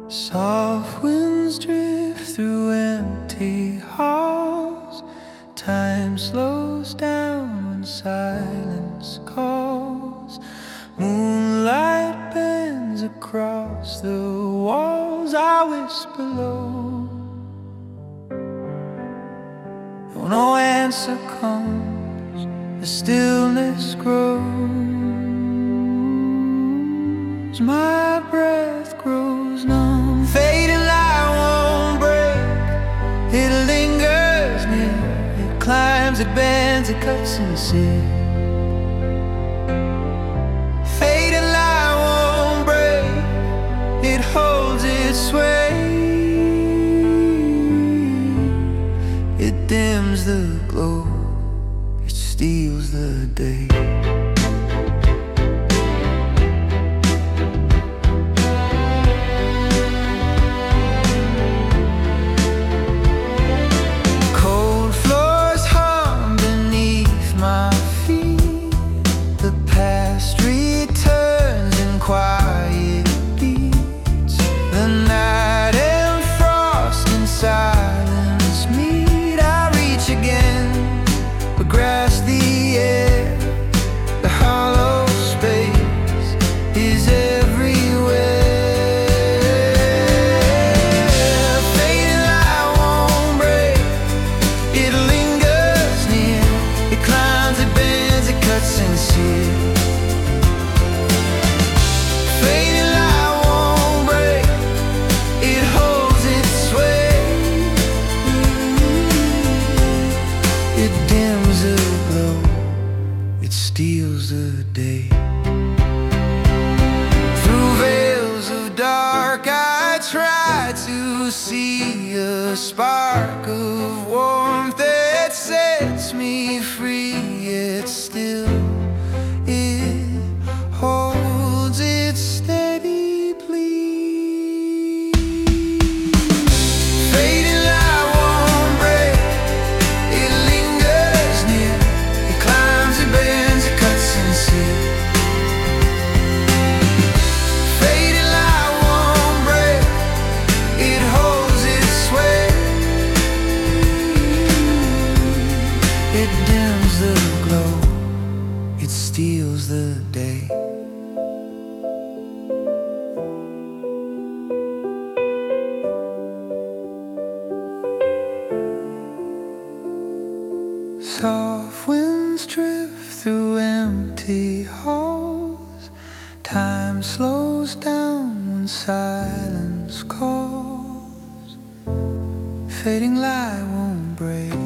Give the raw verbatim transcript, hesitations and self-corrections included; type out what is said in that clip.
Soft winds drift through empty halls. Time slows down when silence calls. Moonlight bends across the walls. I whisper low, though no answer comes, the stillness grows. My breath grows numb. Fading light won't break. It lingers near. It climbs, it bends, it cuts and sears. Fading light won't break. It holds its sway. It dims the glow. It steals the day. Steals the day. Through veils of dark I try to see a spark of warmth that sets me free. Yet still it holds its steady plea. Fading light won't break. It lingers near. It climbs, it bends, it cuts and sears. Fading light won't break. It holds its sway. It dims the glow. It steals the day. Soft winds drift through empty halls. Time slows down when silence calls. Fading light won't break.